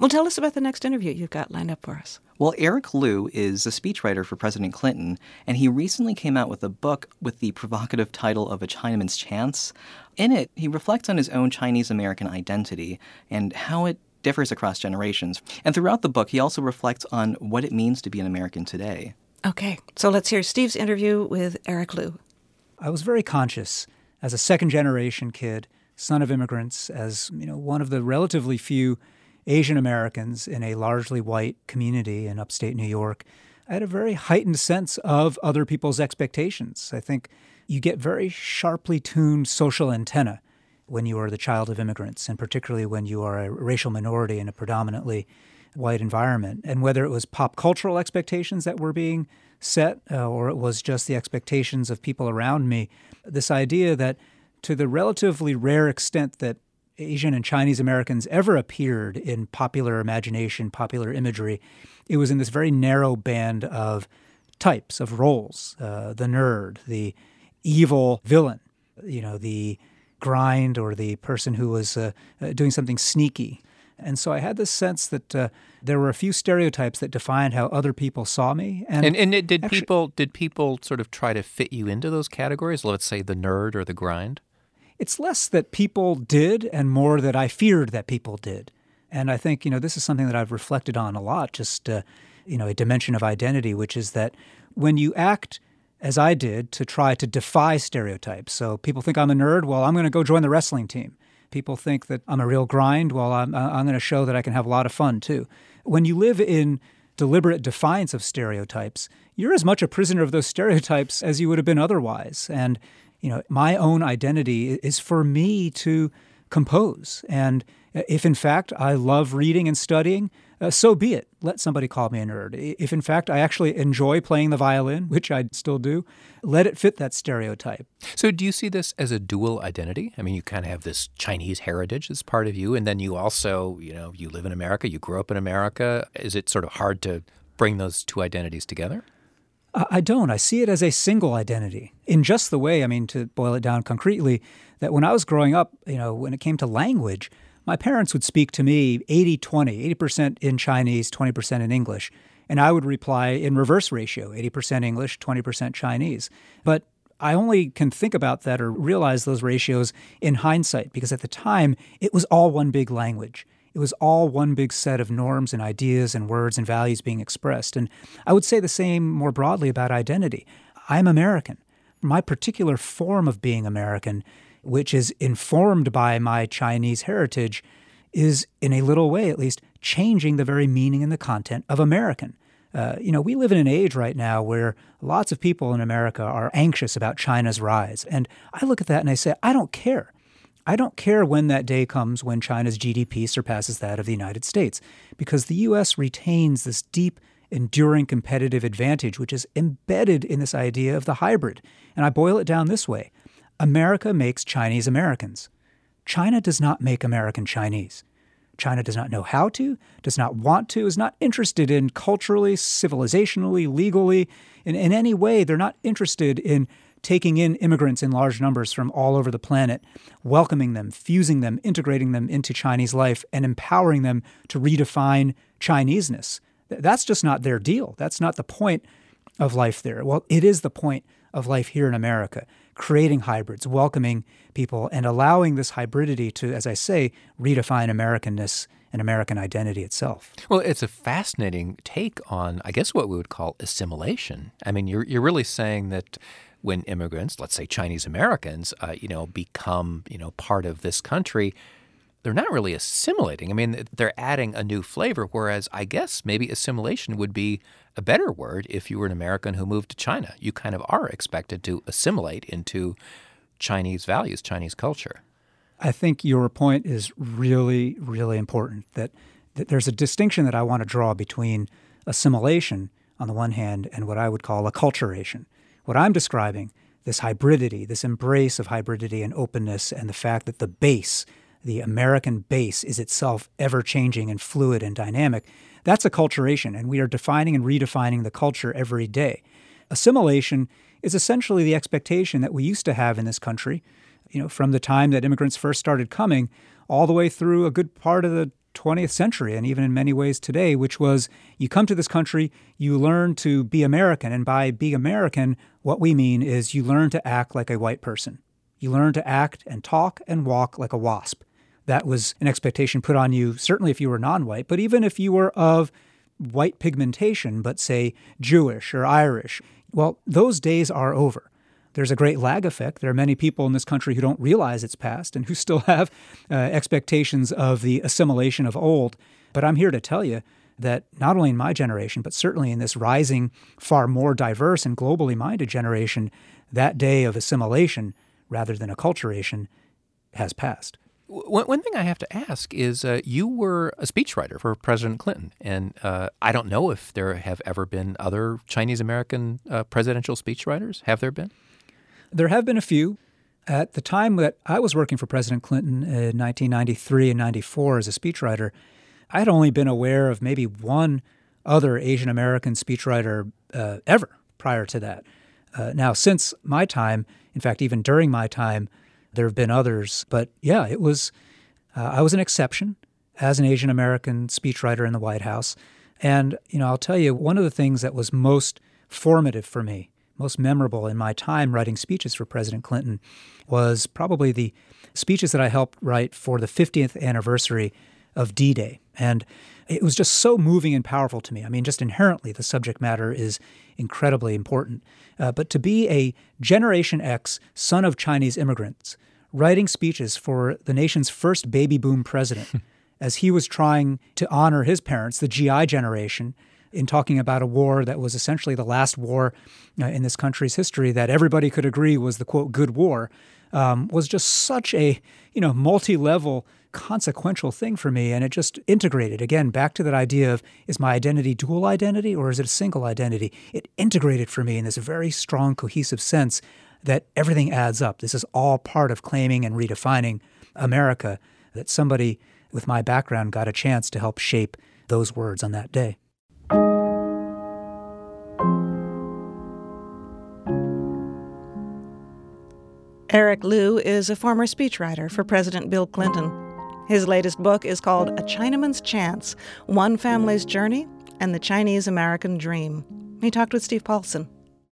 Well, tell us about the next interview you've got lined up for us. Well, Eric Liu is a speechwriter for President Clinton, and he recently came out with a book with the provocative title of A Chinaman's Chance. In it, he reflects on his own Chinese-American identity and how it differs across generations. And throughout the book, he also reflects on what it means to be an American today. Okay, so let's hear Steve's interview with Eric Liu. I was very conscious as a second-generation kid, son of immigrants, as one of the relatively few Asian Americans in a largely white community in upstate New York. I had a very heightened sense of other people's expectations. I think you get very sharply tuned social antenna when you are the child of immigrants, and particularly when you are a racial minority in a predominantly white environment. And whether it was pop cultural expectations that were being set or it was just the expectations of people around me, this idea that to the relatively rare extent that Asian and Chinese Americans ever appeared in popular imagination, popular imagery, it was in this very narrow band of types, of roles, the nerd, the evil villain, the grind or the person who was doing something sneaky. And so I had this sense that there were a few stereotypes that defined how other people saw me. And did people sort of try to fit you into those categories? Let's say the nerd or the grind? It's less that people did and more that I feared that people did. And I think, this is something that I've reflected on a lot, just, a dimension of identity, which is that when you act as I did to try to defy stereotypes. So people think I'm a nerd, well, I'm going to go join the wrestling team. People think that I'm a real grind, well, I'm going to show that I can have a lot of fun too. When you live in deliberate defiance of stereotypes, you're as much a prisoner of those stereotypes as you would have been otherwise. And my own identity is for me to compose. And if, in fact, I love reading and studying, so be it. Let somebody call me a nerd. If, in fact, I actually enjoy playing the violin, which I still do, let it fit that stereotype. So do you see this as a dual identity? I mean, you kind of have this Chinese heritage as part of you, and then you also, you live in America, you grew up in America. Is it sort of hard to bring those two identities together? I don't. I see it as a single identity in just the way, to boil it down concretely, that when I was growing up, when it came to language, my parents would speak to me 80-20, 80% in Chinese, 20% in English. And I would reply in reverse ratio, 80% English, 20% Chinese. But I only can think about that or realize those ratios in hindsight, because at the time, it was all one big language. It was all one big set of norms and ideas and words and values being expressed. And I would say the same more broadly about identity. I'm American. My particular form of being American, which is informed by my Chinese heritage, is, in a little way at least, changing the very meaning and the content of American. We live in an age right now where lots of people in America are anxious about China's rise. And I look at that and I say, I don't care. I don't care when that day comes when China's GDP surpasses that of the United States, because the U.S. retains this deep, enduring competitive advantage, which is embedded in this idea of the hybrid. And I boil it down this way. America makes Chinese Americans. China does not make American Chinese. China does not know how to, does not want to, is not interested in culturally, civilizationally, legally, in any way. They're not interested in taking in immigrants in large numbers from all over the planet, welcoming them, fusing them, integrating them into Chinese life, and empowering them to redefine Chineseness. That's just not their deal. That's not the point of life there. Well, it is the point of life here in America, creating hybrids, welcoming people, and allowing this hybridity to, as I say, redefine Americanness and American identity itself. Well, it's a fascinating take on, I guess, what we would call assimilation. I mean, you're really saying that when immigrants, let's say Chinese Americans, become, part of this country, they're not really assimilating. I mean, they're adding a new flavor, whereas I guess maybe assimilation would be a better word if you were an American who moved to China. You kind of are expected to assimilate into Chinese values, Chinese culture. I think your point is really, really important, that there's a distinction that I want to draw between assimilation on the one hand and what I would call acculturation. What I'm describing, this hybridity, this embrace of hybridity and openness, and the fact that the base, the American base, is itself ever-changing and fluid and dynamic, that's acculturation, and we are defining and redefining the culture every day. Assimilation is essentially the expectation that we used to have in this country, from the time that immigrants first started coming, all the way through a good part of the 20th century and even in many ways today, which was you come to this country, you learn to be American. And by being American, what we mean is you learn to act like a white person. You learn to act and talk and walk like a WASP. That was an expectation put on you, certainly if you were non-white, but even if you were of white pigmentation, but say Jewish or Irish, well, those days are over. There's a great lag effect. There are many people in this country who don't realize it's past and who still have expectations of the assimilation of old. But I'm here to tell you that not only in my generation, but certainly in this rising, far more diverse and globally minded generation, that day of assimilation rather than acculturation has passed. One thing I have to ask is you were a speechwriter for President Clinton, and I don't know if there have ever been other Chinese-American presidential speechwriters. Have there been? There have been a few. At the time that I was working for President Clinton in 1993 and 94 as a speechwriter, I had only been aware of maybe one other Asian American speechwriter ever prior to that. Now, since my time, in fact, even during my time, there have been others. But yeah, it was I was an exception as an Asian American speechwriter in the White House. And, I'll tell you, one of the things that was most formative for me, most memorable in my time writing speeches for President Clinton was probably the speeches that I helped write for the 50th anniversary of D-Day. And it was just so moving and powerful to me. I mean, just inherently, the subject matter is incredibly important. But to be a Generation X son of Chinese immigrants writing speeches for the nation's first baby boom president as he was trying to honor his parents, the GI generation, in talking about a war that was essentially the last war in this country's history that everybody could agree was the, quote, good war, was just such a, multi-level, consequential thing for me. And it just integrated, again, back to that idea of, is my identity dual identity or is it a single identity? It integrated for me in this very strong, cohesive sense that everything adds up. This is all part of claiming and redefining America, that somebody with my background got a chance to help shape those words on that day. Eric Liu is a former speechwriter for President Bill Clinton. His latest book is called A Chinaman's Chance, One Family's Journey and the Chinese-American Dream. He talked with Steve Paulson.